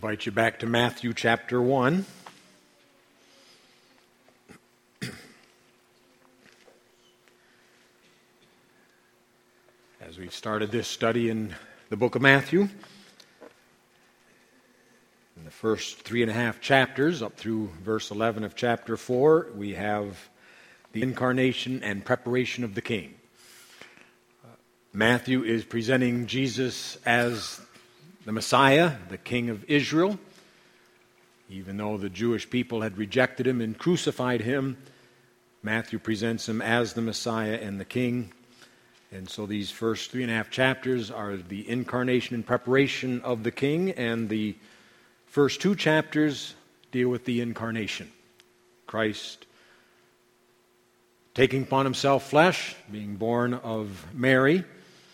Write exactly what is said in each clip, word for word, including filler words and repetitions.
I invite you back to Matthew chapter one. As we've started this study in the book of Matthew, in the first three and a half chapters, up through verse eleven of chapter four, we have the incarnation and preparation of the King. Uh, Matthew is presenting Jesus as the Messiah, the King of Israel. Even though the Jewish people had rejected him and crucified him, Matthew presents him as the Messiah and the King. And so these first three and a half chapters are the incarnation and preparation of the King, and the first two chapters deal with the incarnation. Christ taking upon himself flesh, being born of Mary.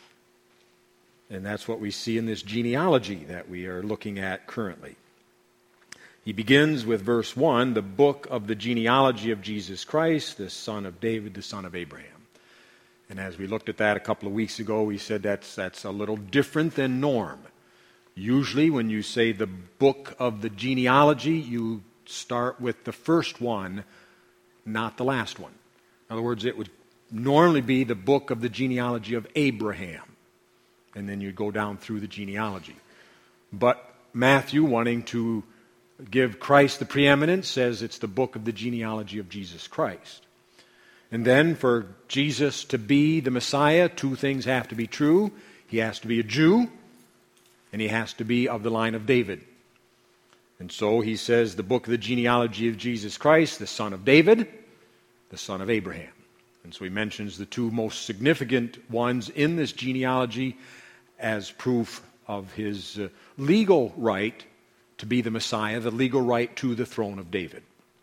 And that's what we see in this genealogy that we are looking at currently. He begins with verse one, the book of the genealogy of Jesus Christ, the son of David, the son of Abraham. And as we looked at that a couple of weeks ago, we said that's, that's a little different than norm. Usually when you say the book of the genealogy, you start with the first one, not the last one. In other words, it would normally be the book of the genealogy of Abraham. And then you go down through the genealogy. But Matthew, wanting to give Christ the preeminence, says it's the book of the genealogy of Jesus Christ. And then for Jesus to be the Messiah, two things have to be true. He has to be a Jew, and he has to be of the line of David. And so he says the book of the genealogy of Jesus Christ, the son of David, the son of Abraham. And so he mentions the two most significant ones in this genealogy as proof of his uh, legal right to be the Messiah, the legal right to the throne of David.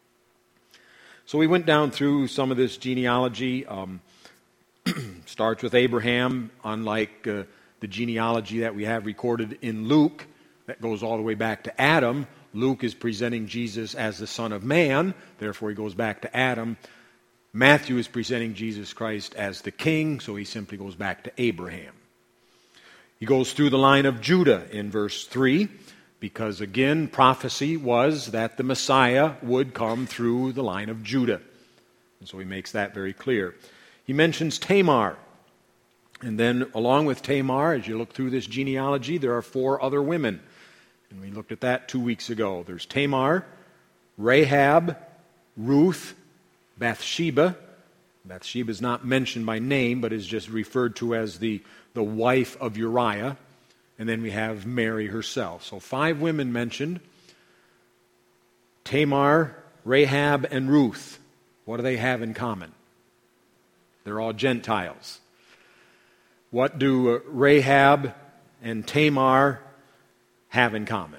So we went down through some of this genealogy. Um, starts with Abraham, unlike uh, the genealogy that we have recorded in Luke that goes all the way back to Adam. Luke is presenting Jesus as the Son of Man, therefore he goes back to Adam. Matthew is presenting Jesus Christ as the King, so he simply goes back to Abraham. He goes through the line of Judah in verse three, because again, prophecy was that the Messiah would come through the line of Judah. And so he makes that very clear. He mentions Tamar. And then along with Tamar, as you look through this genealogy, there are four other women. And we looked at that two weeks ago. There's Tamar, Rahab, Ruth, Bathsheba. Bathsheba is not mentioned by name, but is just referred to as the, the wife of Uriah. And then we have Mary herself. So five women mentioned. Tamar, Rahab, and Ruth. What do they have in common? They're all Gentiles. What do Rahab and Tamar have in common?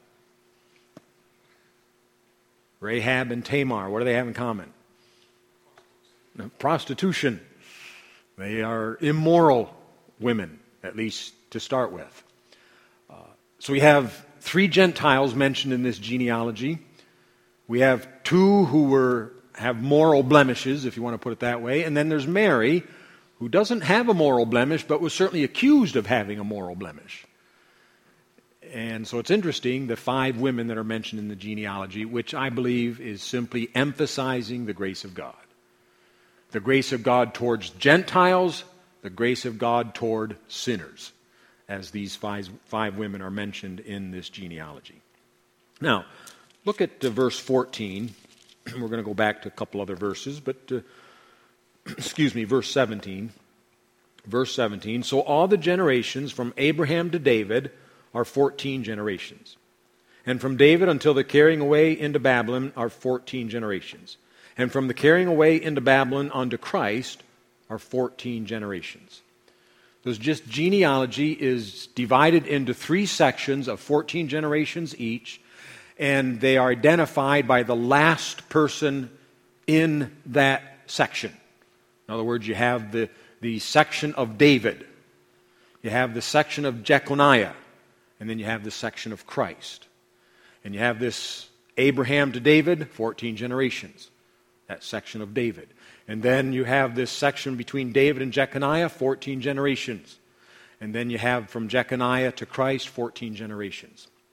Rahab and Tamar, what do they have in common? Prostitution. They are immoral women, at least to start with. Uh, so we have three Gentiles mentioned in this genealogy. We have two who were have moral blemishes, if you want to put it that way. And then there's Mary, who doesn't have a moral blemish, but was certainly accused of having a moral blemish. And so it's interesting, the five women that are mentioned in the genealogy, which I believe is simply emphasizing the grace of God. The grace of God towards Gentiles, the grace of God toward sinners, as these five, five women are mentioned in this genealogy. Now, look at uh, verse fourteen. We're going to go back to a couple other verses, but, uh, excuse me, verse seventeen. Verse seventeen, so all the generations from Abraham to David are fourteen generations. And from David until the carrying away into Babylon are fourteen generations. And from the carrying away into Babylon unto Christ are fourteen generations. So just genealogy is divided into three sections of fourteen generations each, and they are identified by the last person in that section. In other words, you have the, the section of David, you have the section of Jeconiah, and then you have the section of Christ. And you have this Abraham to David, fourteen generations, that section of David. And then you have this section between David and Jeconiah, fourteen generations. And then you have from Jeconiah to Christ, fourteen generations.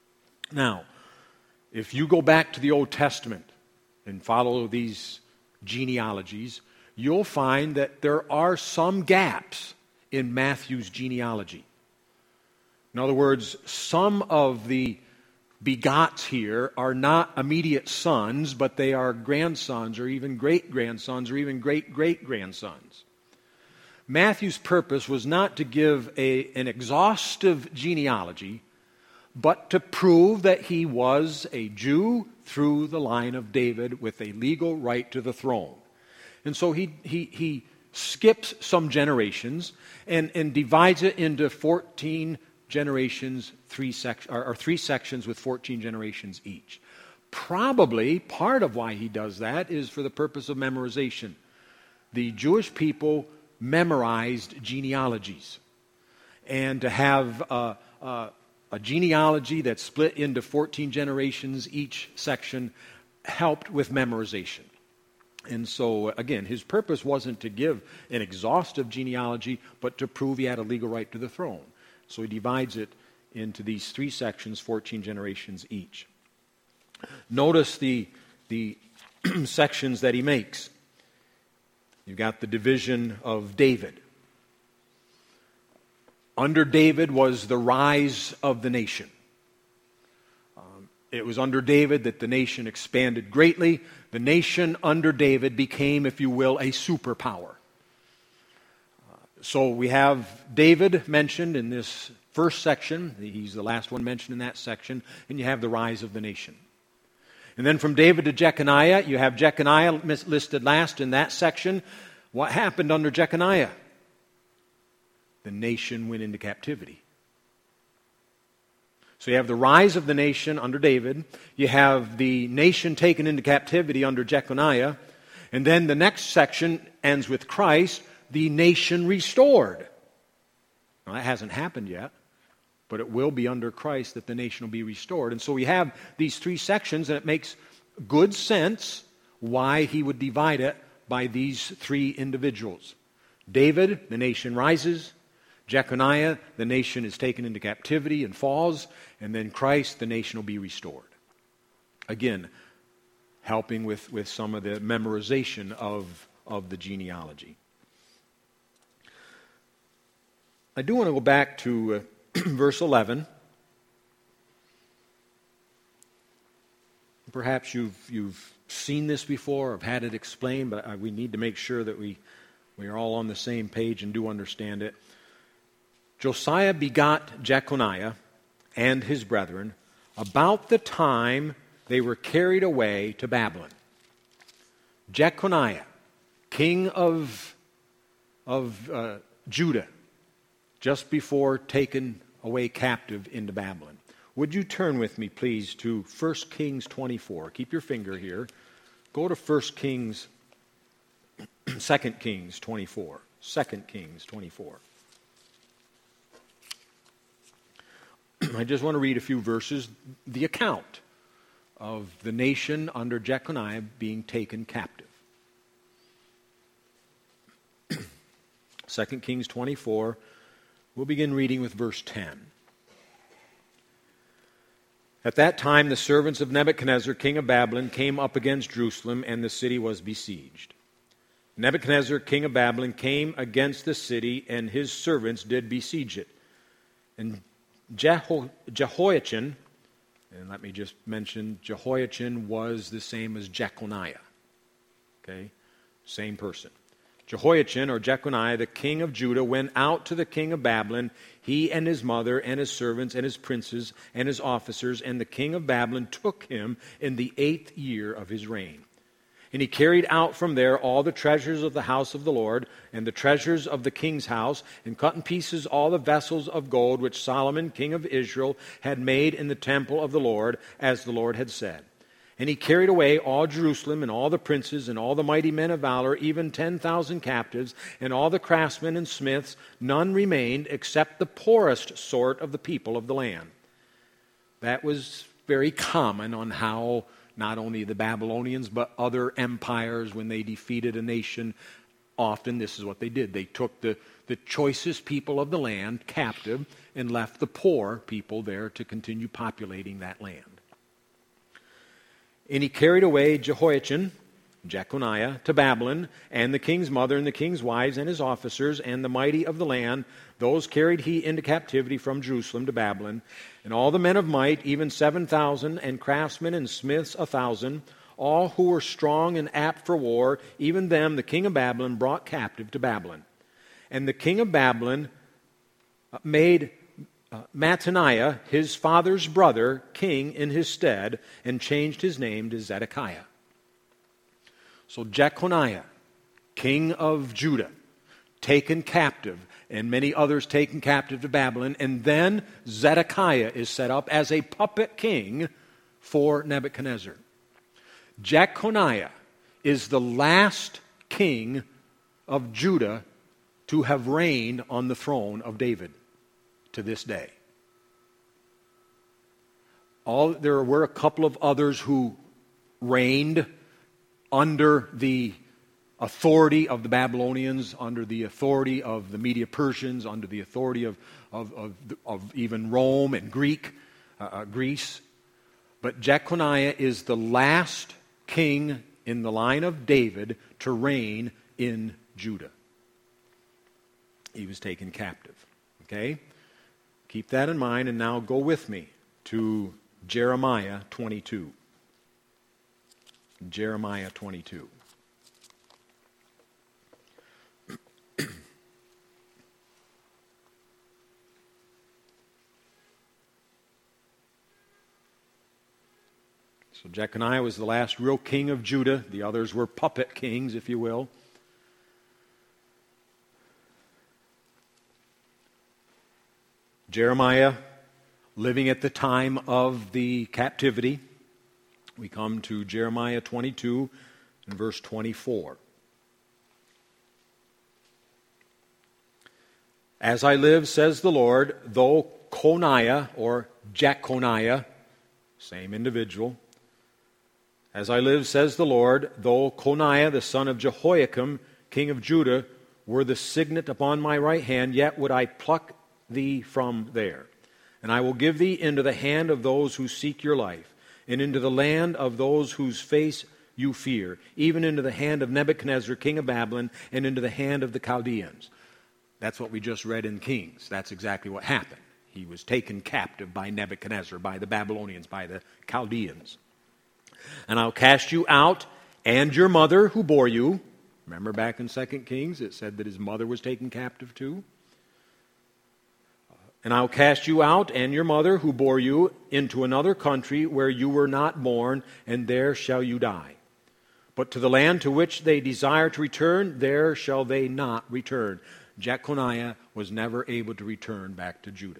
Now, if you go back to the Old Testament and follow these genealogies, you'll find that there are some gaps in Matthew's genealogy. In other words, some of the begots here are not immediate sons, but they are grandsons or even great-grandsons or even great-great-grandsons. Matthew's purpose was not to give a, an exhaustive genealogy, but to prove that he was a Jew through the line of David with a legal right to the throne. And so he, he, he skips some generations and, and divides it into fourteen generations, three sec- or, or three sections with fourteen generations each. Probably part of why he does that is for the purpose of memorization. The Jewish people memorized genealogies. And to have uh, uh, a genealogy that's split into fourteen generations each section helped with memorization. And so, again, his purpose wasn't to give an exhaustive genealogy, but to prove he had a legal right to the throne. So he divides it into these three sections, fourteen generations each. Notice the, the sections that he makes. You've got the division of David. Under David was the rise of the nation. Um, it was under David that the nation expanded greatly. The nation under David became, if you will, a superpower. Uh, so we have David mentioned in this first section. He's the last one mentioned in that section. And you have the rise of the nation. And then from David to Jeconiah, you have Jeconiah listed last in that section. What happened under Jeconiah? The nation went into captivity. So you have the rise of the nation under David. You have the nation taken into captivity under Jeconiah. And then the next section ends with Christ, the nation restored. Now, that hasn't happened yet, but it will be under Christ that the nation will be restored. And so we have these three sections, and it makes good sense why he would divide it by these three individuals. David, the nation rises. Jeconiah, the nation is taken into captivity and falls. And then Christ, the nation will be restored. Again, helping with, with some of the memorization of, of the genealogy. I do want to go back to uh, verse eleven. Perhaps you've, you've seen this before, or have had it explained, but we need to make sure that we, we are all on the same page and do understand it. Josiah begot Jeconiah and his brethren about the time they were carried away to Babylon. Jeconiah, king of, of uh, Judah, just before taken away captive into Babylon. Would you turn with me, please, to First Kings twenty-four. Keep your finger here. Go to First Kings, Second Kings twenty-four. Second Kings twenty-four. I just want to read a few verses. The account of the nation under Jeconiah being taken captive. Second Kings twenty-four. We'll begin reading with verse ten. At that time, the servants of Nebuchadnezzar, king of Babylon, came up against Jerusalem, and the city was besieged. Nebuchadnezzar, king of Babylon, came against the city, and his servants did besiege it. And Jeho- Jehoiachin, and let me just mention, Jehoiachin was the same as Jeconiah. Okay? Same person. Jehoiachin, or Jeconiah, the king of Judah, went out to the king of Babylon, he and his mother and his servants and his princes and his officers, and the king of Babylon took him in the eighth year of his reign. And he carried out from there all the treasures of the house of the Lord and the treasures of the king's house, and cut in pieces all the vessels of gold which Solomon, king of Israel, had made in the temple of the Lord, as the Lord had said. And he carried away all Jerusalem, and all the princes, and all the mighty men of valor, even ten thousand captives, and all the craftsmen and smiths. None remained except the poorest sort of the people of the land. That was very common on how not only the Babylonians, but other empires, when they defeated a nation, often this is what they did. They took the, the choicest people of the land captive, and left the poor people there to continue populating that land. And he carried away Jehoiachin, Jeconiah, to Babylon, and the king's mother and the king's wives and his officers and the mighty of the land. Those carried he into captivity from Jerusalem to Babylon. And all the men of might, even seven thousand, and craftsmen and smiths a thousand, all who were strong and apt for war, even them the king of Babylon brought captive to Babylon. And the king of Babylon made uh, Mattaniah, his father's brother, king in his stead, and changed his name to Zedekiah. So Jeconiah, king of Judah, taken captive, and many others taken captive to Babylon, and then Zedekiah is set up as a puppet king for Nebuchadnezzar. Jeconiah is the last king of Judah to have reigned on the throne of David to this day. All, there were a couple of others who reigned under the authority of the Babylonians, under the authority of the Medo-Persians, under the authority of, of, of, of even Rome and Greek, uh, uh, Greece. But Jeconiah is the last king in the line of David to reign in Judah. He was taken captive. Okay? Keep that in mind, and now go with me to Jeremiah twenty-two. Jeremiah twenty-two. So Jeconiah was the last real king of Judah. The others were puppet kings, if you will. Jeremiah, living at the time of the captivity. We come to Jeremiah twenty-two and verse twenty-four. As I live, says the Lord, though Coniah, or Jeconiah, same individual. As I live, says the Lord, though Coniah, the son of Jehoiakim, king of Judah, were the signet upon my right hand, yet would I pluck thee from there. And I will give thee into the hand of those who seek your life, and into the land of those whose face you fear, even into the hand of Nebuchadnezzar, king of Babylon, and into the hand of the Chaldeans. That's what we just read in Kings. That's exactly what happened. He was taken captive by Nebuchadnezzar, by the Babylonians, by the Chaldeans. And I'll cast you out, and your mother who bore you. Remember back in Second Kings, it said that his mother was taken captive too. And I'll cast you out and your mother who bore you into another country where you were not born, and there shall you die. But to the land to which they desire to return, there shall they not return. Jeconiah was never able to return back to Judah.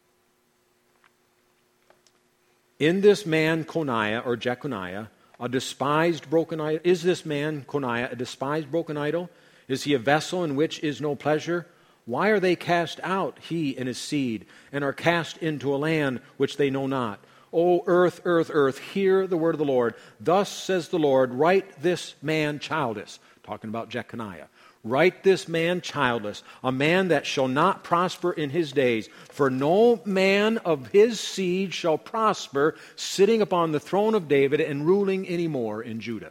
In this man Coniah, or Jeconiah, a despised broken idol, is this man Coniah a despised broken idol? Is he a vessel in which is no pleasure? Why are they cast out, he and his seed, and are cast into a land which they know not? O earth, earth, earth, hear the word of the Lord. Thus says the Lord, write this man childless. Talking about Jeconiah. Write this man childless, a man that shall not prosper in his days. For no man of his seed shall prosper, sitting upon the throne of David and ruling any more in Judah.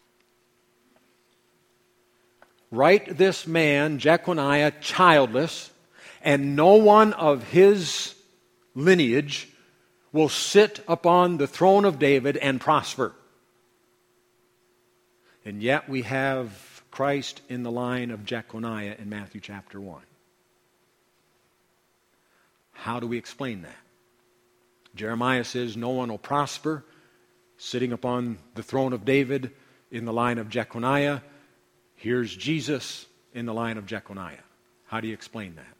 Write this man, Jeconiah, childless, and no one of his lineage will sit upon the throne of David and prosper. And yet we have Christ in the line of Jeconiah in Matthew chapter one. How do we explain that? Jeremiah says no one will prosper sitting upon the throne of David in the line of Jeconiah. Here's Jesus in the line of Jeconiah. How do you explain that?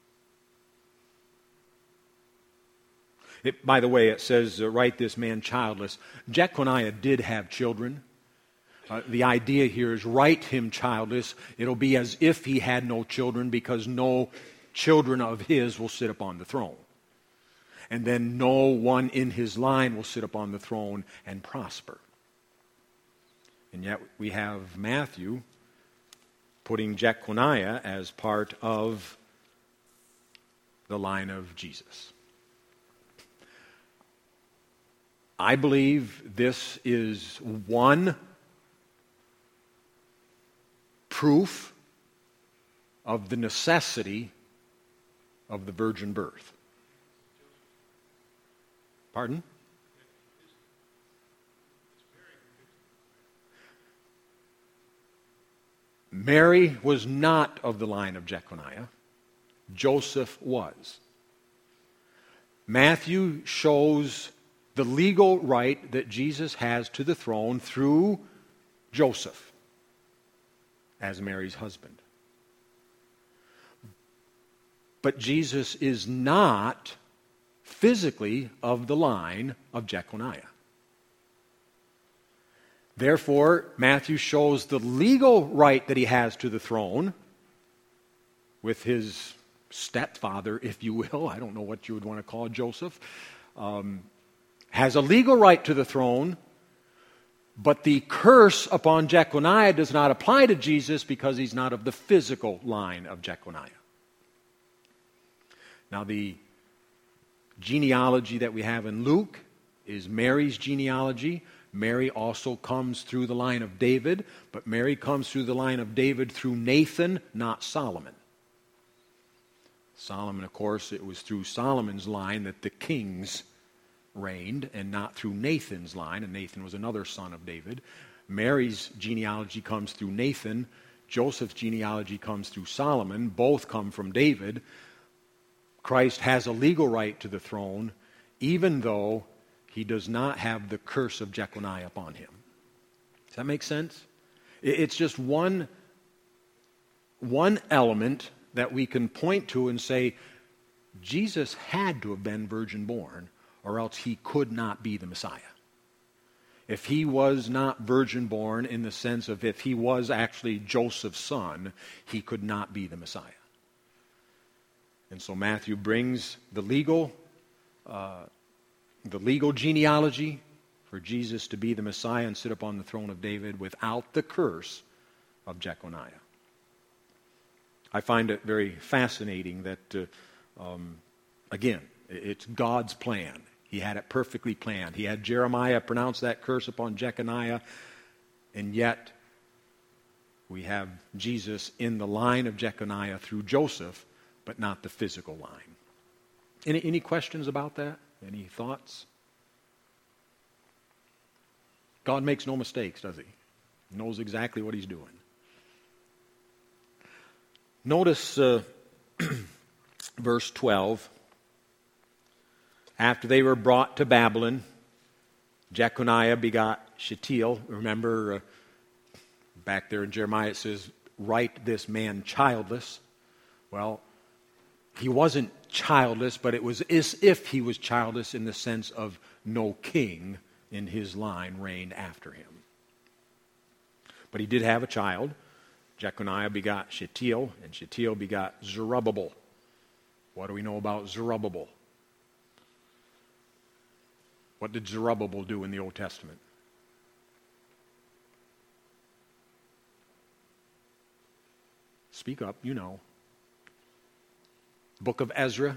It, by the way, it says, uh, write this man childless. Jeconiah did have children. Uh, the idea here is write him childless. It'll be as if he had no children, because no children of his will sit upon the throne. And then no one in his line will sit upon the throne and prosper. And yet we have Matthew putting Jeconiah as part of the line of Jesus. I believe this is one proof of the necessity of the virgin birth. Pardon? Mary was not of the line of Jeconiah. Joseph was. Matthew shows the legal right that Jesus has to the throne through Joseph as Mary's husband. But Jesus is not physically of the line of Jeconiah. Therefore, Matthew shows the legal right that he has to the throne with his stepfather, if you will. I don't know what you would want to call Joseph. Um, has a legal right to the throne, but the curse upon Jeconiah does not apply to Jesus because he's not of the physical line of Jeconiah. Now, the genealogy that we have in Luke is Mary's genealogy. Mary also comes through the line of David, but Mary comes through the line of David through Nathan, not Solomon. Solomon, of course, it was through Solomon's line that the kings reigned, and not through Nathan's line, and Nathan was another son of David. Mary's genealogy comes through Nathan. Joseph's genealogy comes through Solomon. Both come from David. Christ has a legal right to the throne, even though he does not have the curse of Jeconiah upon him. Does that make sense? It's just one, one element that we can point to and say, Jesus had to have been virgin born, or else he could not be the Messiah. If he was not virgin born in the sense of if he was actually Joseph's son, he could not be the Messiah. And so Matthew brings the legal uh, the legal genealogy for Jesus to be the Messiah and sit upon the throne of David without the curse of Jeconiah. I find it very fascinating that, uh, um, again, it's God's plan. He had it perfectly planned. He had Jeremiah pronounce that curse upon Jeconiah, and yet we have Jesus in the line of Jeconiah through Joseph, but not the physical line. Any, any questions about that? Any thoughts? God makes no mistakes, does he? He knows exactly what he's doing. Notice uh, verse twelve. After they were brought to Babylon, Jeconiah begot Shealtiel. Remember, uh, back there in Jeremiah it says, write this man childless. Well, he wasn't childless, but it was as if he was childless in the sense of no king in his line reigned after him. But he did have a child. Jeconiah begot Shealtiel, and Shealtiel begot Zerubbabel. What do we know about Zerubbabel? What did Zerubbabel do in the Old Testament? Speak up, you know. Book of Ezra.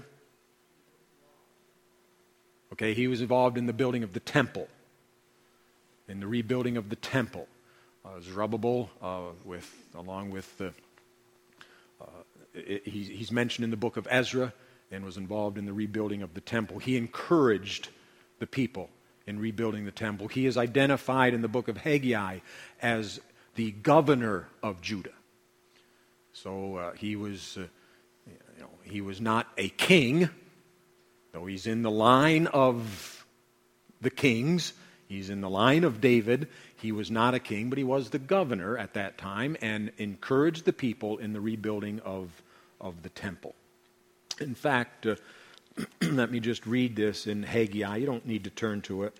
Okay, he was involved in the building of the temple, in the rebuilding of the temple. Uh, Zerubbabel, uh, with along with the, uh, it, he's, he's mentioned in the book of Ezra and was involved in the rebuilding of the temple. He encouraged the people in rebuilding the temple. He is identified in the book of Haggai as the governor of Judah. So uh, he was. Uh, You know, he was not a king, though he's in the line of the kings. He's in the line of David. He was not a king, but he was the governor at that time and encouraged the people in the rebuilding of, of the temple. In fact, uh, let me just read this in Haggai. You don't need to turn to it.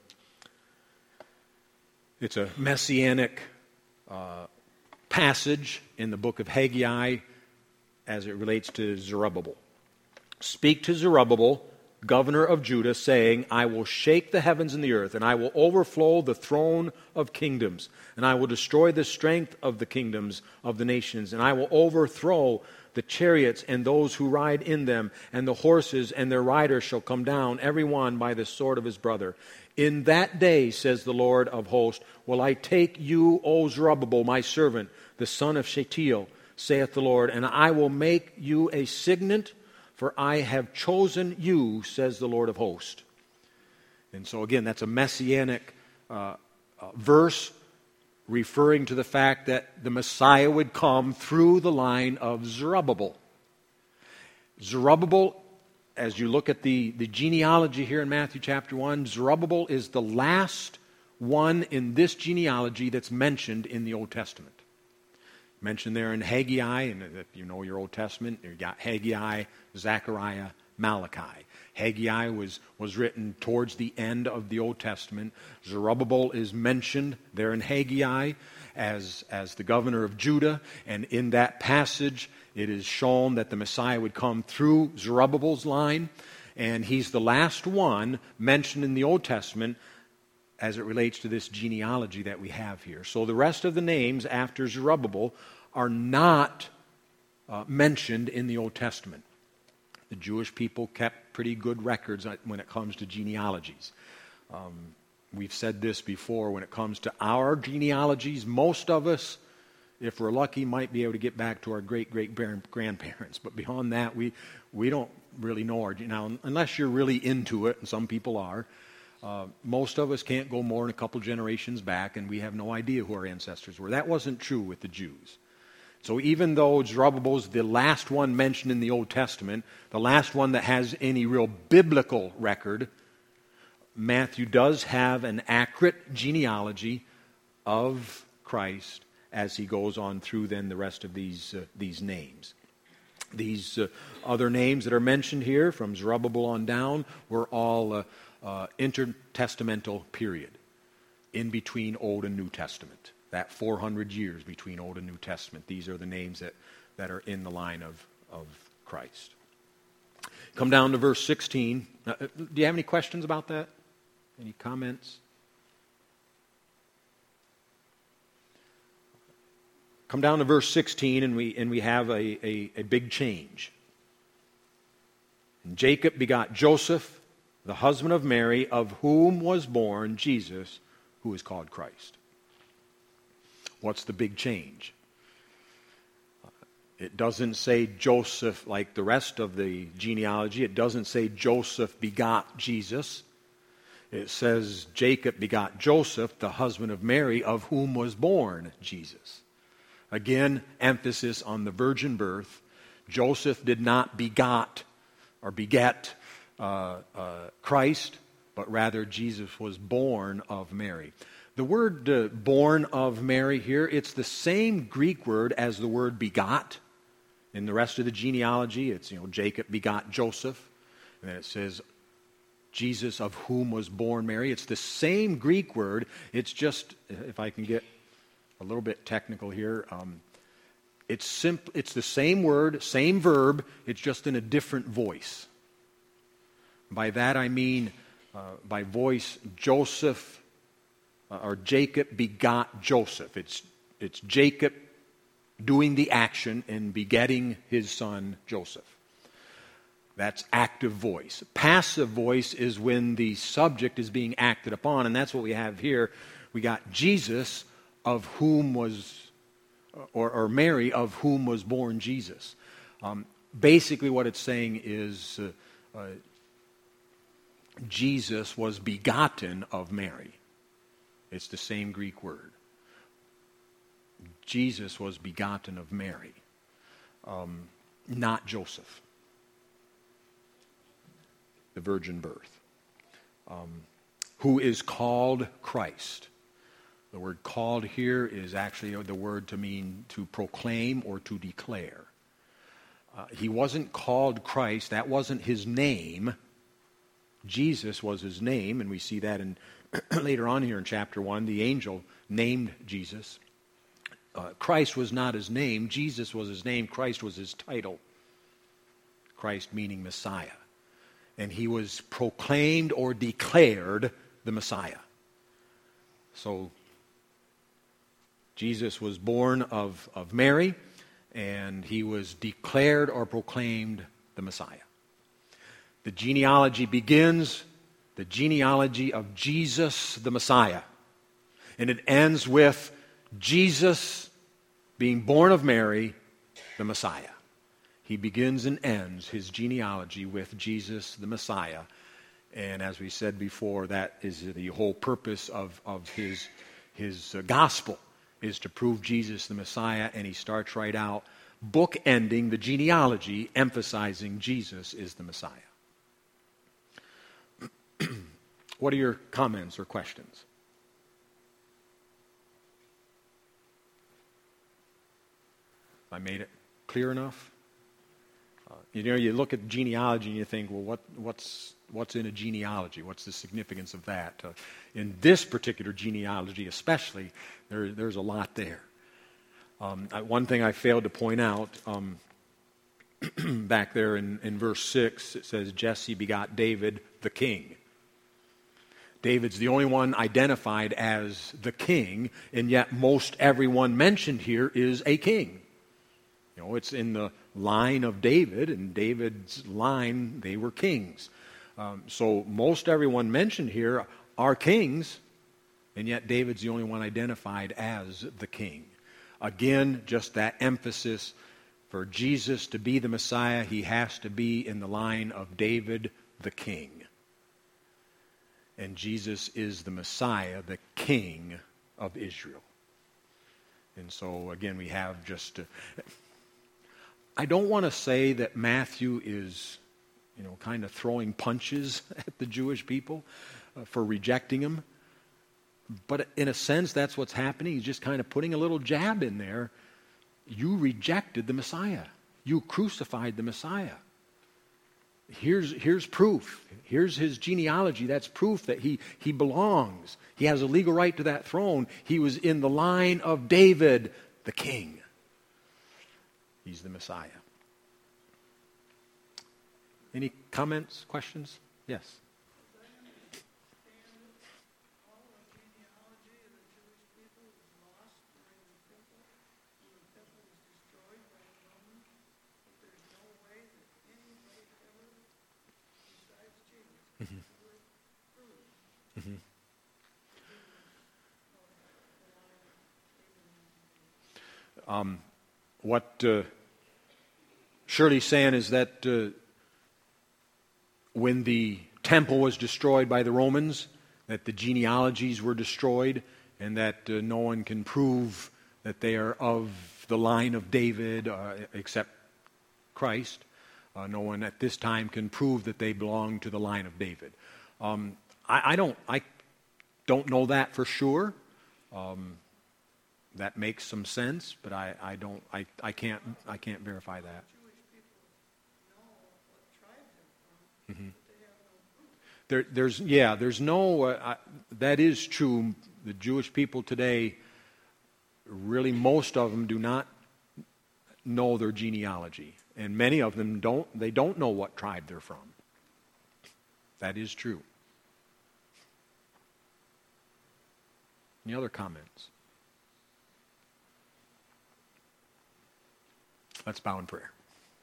It's a messianic uh, passage in the book of Haggai as it relates to Zerubbabel. Speak to Zerubbabel, governor of Judah, saying, I will shake the heavens and the earth, and I will overflow the throne of kingdoms, and I will destroy the strength of the kingdoms of the nations, and I will overthrow the chariots and those who ride in them, and the horses and their riders shall come down, every one by the sword of his brother. In that day, says the Lord of hosts, will I take you, O Zerubbabel, my servant, the son of Shealtiel, saith the Lord, and I will make you a signet, for I have chosen you, says the Lord of hosts. And so again, that's a messianic uh, uh, verse referring to the fact that the Messiah would come through the line of Zerubbabel. Zerubbabel, as you look at the, the genealogy here in Matthew chapter one, Zerubbabel is the last one in this genealogy that's mentioned in the Old Testament. Mentioned there in Haggai, and if you know your Old Testament, you've got Haggai, Zechariah, Malachi. Haggai was, was written towards the end of the Old Testament. Zerubbabel is mentioned there in Haggai as, as the governor of Judah, and in that passage it is shown that the Messiah would come through Zerubbabel's line, and he's the last one mentioned in the Old Testament as it relates to this genealogy that we have here. So the rest of the names after Zerubbabel are not uh, mentioned in the Old Testament. The Jewish people kept pretty good records when it comes to genealogies. Um, we've said this before, when it comes to our genealogies, most of us, if we're lucky, might be able to get back to our great-great-grandparents. But beyond that, we, we don't really know our genealogy. Now, unless you're really into it, and some people are, Uh, most of us can't go more than a couple generations back, and we have no idea who our ancestors were. That wasn't true with the Jews. So even though Zerubbabel is the last one mentioned in the Old Testament, the last one that has any real biblical record, Matthew does have an accurate genealogy of Christ as he goes on through then the rest of these, uh, these names. These uh, other names that are mentioned here, from Zerubbabel on down, were all Uh, Uh, intertestamental period, in between Old and New Testament. That four hundred years between Old and New Testament. These are the names that, that are in the line of, of Christ. Come down to verse sixteen. Uh, do you have any questions about that? Any comments? Come down to verse sixteen, and we, and we have a, a, a big change. And Jacob begot Joseph, the husband of Mary, of whom was born Jesus, who is called Christ. What's the big change? It doesn't say Joseph like the rest of the genealogy. It doesn't say Joseph begot Jesus. It says Jacob begot Joseph, the husband of Mary, of whom was born Jesus. Again, emphasis on the virgin birth. Joseph did not begot or beget Uh, uh, Christ, but rather Jesus was born of Mary. The word uh, born of Mary here, it's the same Greek word as the word begot. In the rest of the genealogy, it's, you know, Jacob begot Joseph. And then it says Jesus of whom was born Mary. It's the same Greek word. It's just, if I can get a little bit technical here, um, it's simple. It's the same word, same verb. It's just in a different voice. By that I mean, uh, by voice, Joseph, uh, or Jacob begot Joseph. It's, it's Jacob doing the action in begetting his son Joseph. That's active voice. Passive voice is when the subject is being acted upon, and that's what we have here. We got Jesus, of whom was, or, or Mary, of whom was born Jesus. Um, basically what it's saying is uh, uh, Jesus was begotten of Mary. It's the same Greek word. Jesus was begotten of Mary, um, not Joseph. The virgin birth. Um, who is called Christ. The word called here is actually the word to mean to proclaim or to declare. Uh, he wasn't called Christ. That wasn't his name. Jesus was his name, and we see that in later on here in chapter one. The angel named Jesus. Uh, Christ was not his name. Jesus was his name. Christ was his title. Christ meaning Messiah. And he was proclaimed or declared the Messiah. So Jesus was born of, of Mary, and he was declared or proclaimed the Messiah. The genealogy begins, the genealogy of Jesus the Messiah, and it ends with Jesus being born of Mary, the Messiah. He begins and ends his genealogy with Jesus the Messiah. And as we said before, that is the whole purpose of, of his, his uh, gospel, is to prove Jesus the Messiah. And he starts right out bookending the genealogy, emphasizing Jesus is the Messiah. What are your comments or questions? I made it clear enough? Uh, you know, you look at genealogy and you think, well, what, what's what's in a genealogy? What's the significance of that? Uh, in this particular genealogy especially, there, there's a lot there. Um, I, one thing I failed to point out, um, back there in, in verse six, it says, Jesse begot David the king. David's the only one identified as the king, and yet most everyone mentioned here is a king. You know, it's in the line of David, and David's line, they were kings. Um, so most everyone mentioned here are kings, and yet David's the only one identified as the king. Again, just that emphasis, for Jesus to be the Messiah, he has to be in the line of David the king. And Jesus is the Messiah, the King of Israel. And so, again, we have just... Uh, I don't want to say that Matthew is, you know, kind of throwing punches at the Jewish people uh, for rejecting him. But in a sense, that's what's happening. He's just kind of putting a little jab in there. You rejected the Messiah. You crucified the Messiah. Here's, here's proof. Here's his genealogy. That's proof that he, he belongs. He has a legal right to that throne. He was in the line of David, the king. He's the Messiah. Any comments, questions? Yes. Mm-hmm. Mm-hmm. Um, what uh, Shirley's saying is that uh, when the temple was destroyed by the Romans, that the genealogies were destroyed, and that uh, no one can prove that they are of the line of David uh, except Christ. Uh, no one at this time can prove that they belong to the line of David. Um, I, I don't. I don't know that for sure. Um, that makes some sense, but I, I don't. I, I can't. I can't verify that. Mm-hmm. There, there's yeah. There's no. Uh, I, that is true. The Jewish people today, really, most of them do not know their genealogy. And many of them don't, they don't know what tribe they're from. That is true. Any other comments? Let's bow in prayer.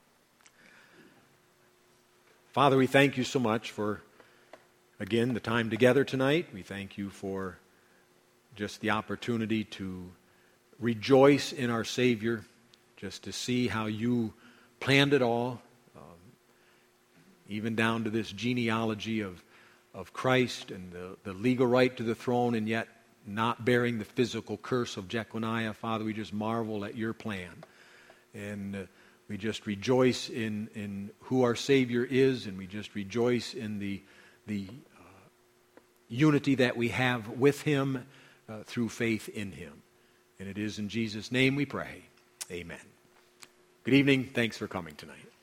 Father, we thank you so much for, again, the time together tonight. We thank you for just the opportunity to rejoice in our Savior, just to see how you planned it all, um, even down to this genealogy of, of Christ and the, the legal right to the throne, and yet not bearing the physical curse of Jeconiah. Father, we just marvel at your plan. And uh, we just rejoice in, in who our Savior is, and we just rejoice in the, the uh, unity that we have with him uh, through faith in him. And it is in Jesus' name we pray. Amen. Good evening. Thanks for coming tonight.